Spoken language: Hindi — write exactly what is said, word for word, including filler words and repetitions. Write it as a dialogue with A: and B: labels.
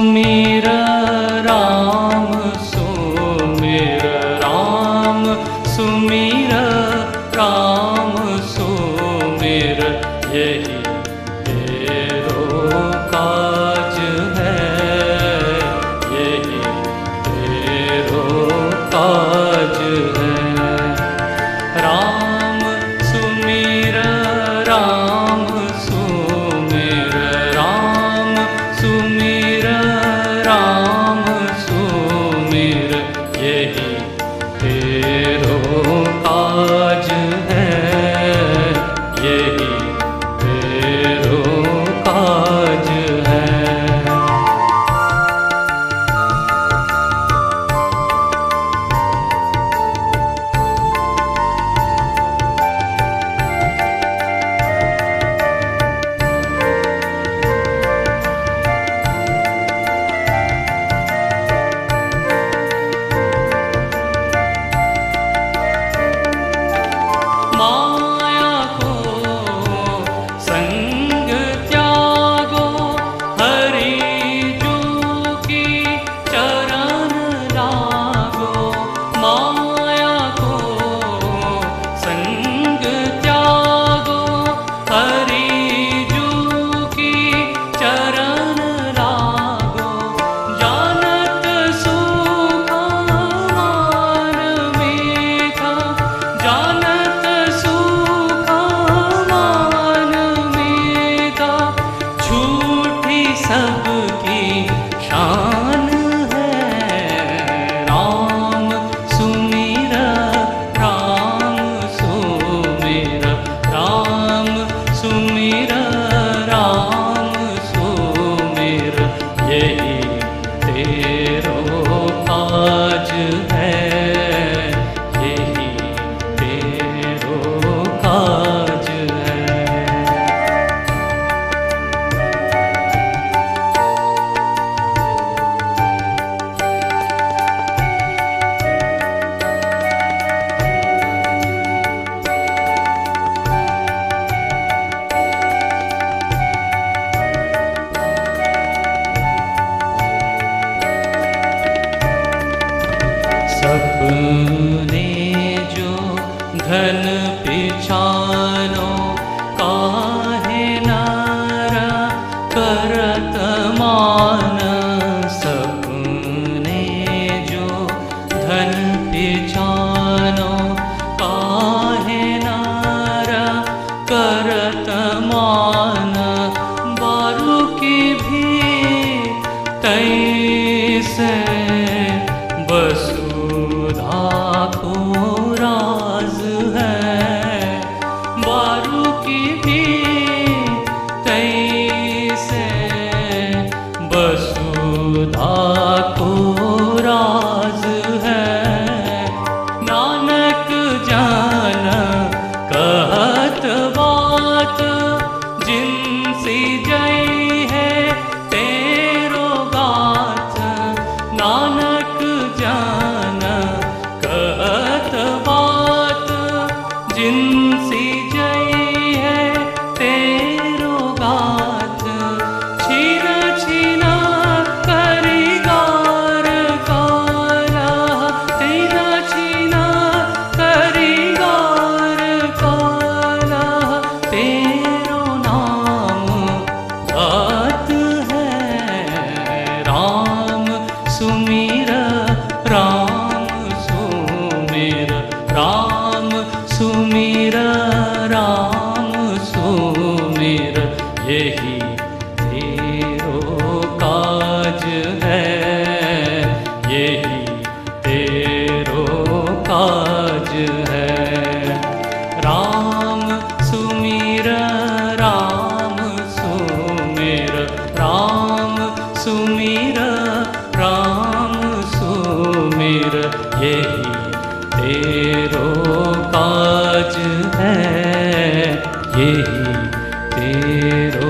A: सुमिर राम सुमिर राम सुमिर राम सुमिर यही तेरो काज है, यही तेरो काज है। राम सुमिर राम सुमिर राम सुमिर राम सुमिर यही तेरो काज है, यही तेरो काज है। माया को संग त्यागो, हरि जू की चरण लागो। माया को संग त्यागो, हरि जू की चरण लागो। जानत सुख मान मीठा, जानत सुख मान मीठा। झूठी सबकी शान है, राम सुमिर राम सुमिर राम सुमिर राम सुमिर यही तेरो काज है, यही तेरो काज है। सपने जो धन पिछानो, काहे नारा करत मान। सपने जो धन पिछानो, काहे नारा करत मान। बारू की भी तैसे वसुधा को राज है। बारू की भी तैसे वसुधा को राज है। नानक जान कहत बात, जिनसी जय है तेरो गाथ। नानक जान कहत बात, जिनसी जय है तेरो गाथ। छीन छीना करिगार काला, तीन छीना करिगार काला। तेरो नाम बात है, राम सुमिर राम सुमिर राम सुमिर राम सुमिर यही तेरो काज है, यही तेरो काज है। राम सुमिर राम सुमिर राम सुमिर राम सुमिर यही तेरो काज है, यही तेरो